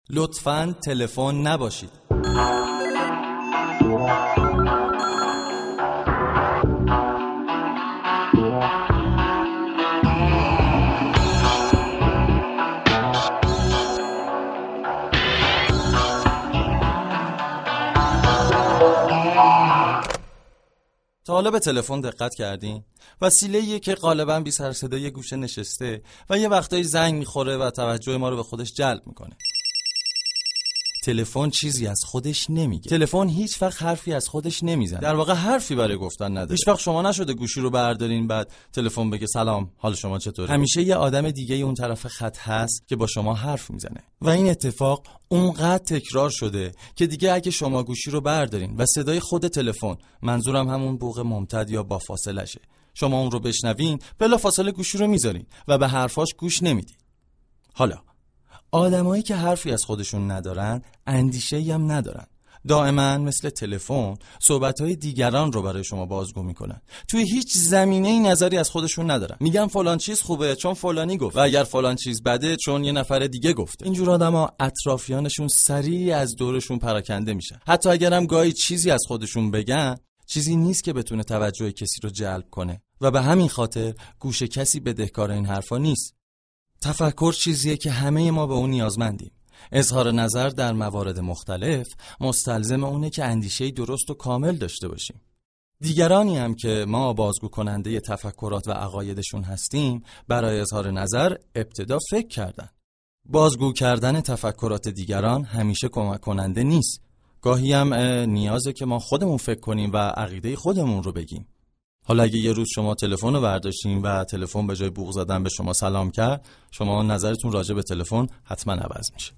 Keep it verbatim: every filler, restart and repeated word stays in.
لطفاً تلفن نباشید. تا حالا به تلفن دقت کردین؟ وسیله‌ایه که غالباً بی سر صدای گوشه نشسته و یه وقتایی زنگ میخوره و توجه ما رو به خودش جلب میکنه. تلفن چیزی از خودش نمیگه. تلفن هیچ وقت حرفی از خودش نمیزنه. در واقع حرفی برای گفتن نداره. هیچ وقت شما نشده گوشی رو بردارین بعد تلفن بگه سلام، حال شما چطوره؟ همیشه یه آدم دیگه اون طرف خط هست که با شما حرف میزنه. و این اتفاق اونقدر تکرار شده که دیگه اگه شما گوشی رو بردارین و صدای خود تلفن، منظورم همون بوق ممتد یا با فاصله شه، شما اون رو بشنوین، بلا فاصله گوشی رو میذارین و به حرفاش گوش نمیدین. حالا آدمایی که حرفی از خودشون ندارن، اندیشه‌ای هم ندارن. دائما مثل تلفن صحبت‌های دیگران رو برای شما بازگو میکنن. توی هیچ زمینه‌ای نظری از خودشون ندارن. میگن فلان چیز خوبه چون فلانی گفت و اگر فلان چیز بده چون یه نفر دیگه گفته. اینجور آدما اطرافیانشون سریع از دورشون پراکنده میشن. حتی اگرم گاهی چیزی از خودشون بگن، چیزی نیست که بتونه توجه کسی رو جلب کنه و به همین خاطر گوش کسی بدهکار این حرفا نیست. تفکر چیزیه که همه ما به اون نیازمندیم. اظهار نظر در موارد مختلف مستلزم اونه که اندیشه‌ای درست و کامل داشته باشیم. دیگرانی هم که ما بازگو کننده تفکرات و عقایدشون هستیم، برای اظهار نظر ابتدا فکر کردن. بازگو کردن تفکرات دیگران همیشه کمک کننده نیست. گاهی هم نیازه که ما خودمون فکر کنیم و عقیده خودمون رو بگیم. حالا اگه یه روز شما تلفن رو برداشتین و تلفن به جای بوق زدن به شما سلام کرد، شما نظرتون راجع به تلفن حتما عوض میشه.